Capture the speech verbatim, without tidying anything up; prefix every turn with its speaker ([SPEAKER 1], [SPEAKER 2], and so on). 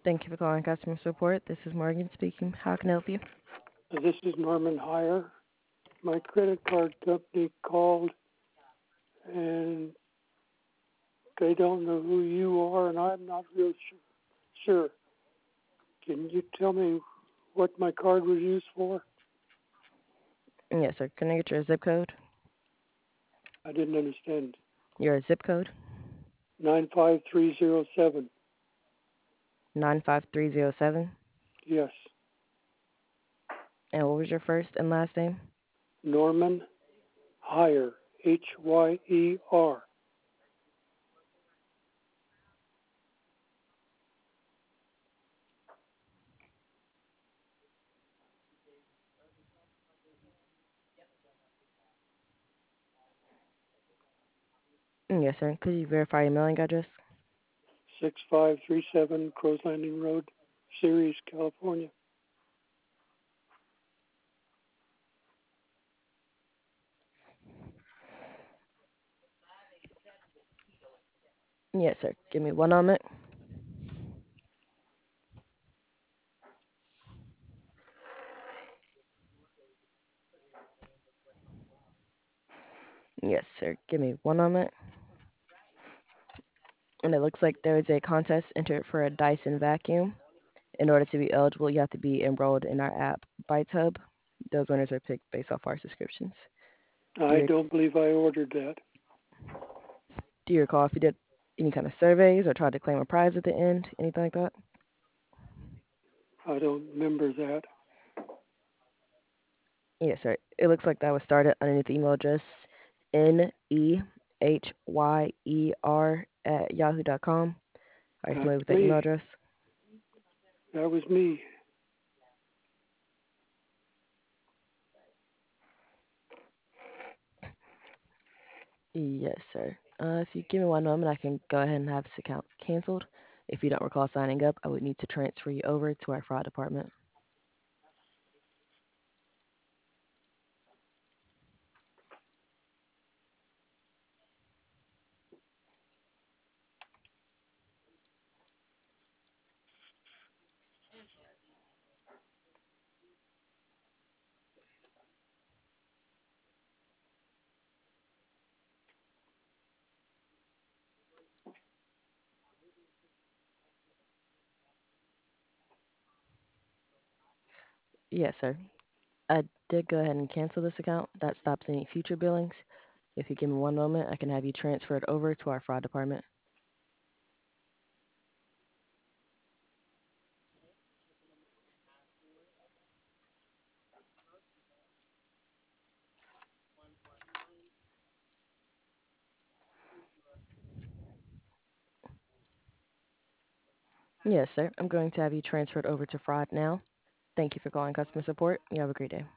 [SPEAKER 1] Thank you for calling customer support. This is Morgan speaking. How can I help you?
[SPEAKER 2] This is Norman Heyer. My credit card company called and they don't know who you are, and I'm not real sure. Can you tell me what my card was used for?
[SPEAKER 1] Yes, sir. Can I get your zip code?
[SPEAKER 2] I didn't understand.
[SPEAKER 1] Your zip code?
[SPEAKER 2] nine five three zero seven.
[SPEAKER 1] nine five three zero seven.
[SPEAKER 2] Yes.
[SPEAKER 1] And what was your first and last name?
[SPEAKER 2] Norman Heyer. H Y E R.
[SPEAKER 1] Yes, sir. Could you verify your mailing address?
[SPEAKER 2] six five three seven Crows Landing Road, Ceres, California.
[SPEAKER 1] Yes, sir. Give me one moment. Yes, sir. Give me one moment. And it looks like there is a contest entered for a Dyson vacuum. In order to be eligible, you have to be enrolled in our app, ByteHub. Those winners are picked based off our subscriptions. Do
[SPEAKER 2] I
[SPEAKER 1] you,
[SPEAKER 2] don't believe I ordered that.
[SPEAKER 1] do you recall if you did any kind of surveys or tried to claim a prize at the end? Anything like that?
[SPEAKER 2] I don't remember that.
[SPEAKER 1] Yes, sir. It looks like that was started underneath the email address N E H Y E R at yahoo dot com. Are you
[SPEAKER 2] That's
[SPEAKER 1] familiar with that email
[SPEAKER 2] me.
[SPEAKER 1] address?
[SPEAKER 2] That was me.
[SPEAKER 1] Yes, sir. Uh, if you give me one moment, I can go ahead and have this account canceled. If you don't recall signing up, I would need to transfer you over to our fraud department. Yes, sir. I did go ahead and cancel this account. That stops any future billings. If you give me one moment, I can have you transferred over to our fraud department. Yes, sir. I'm going to have you transferred over to fraud now. Thank you for calling customer support. You have a great day.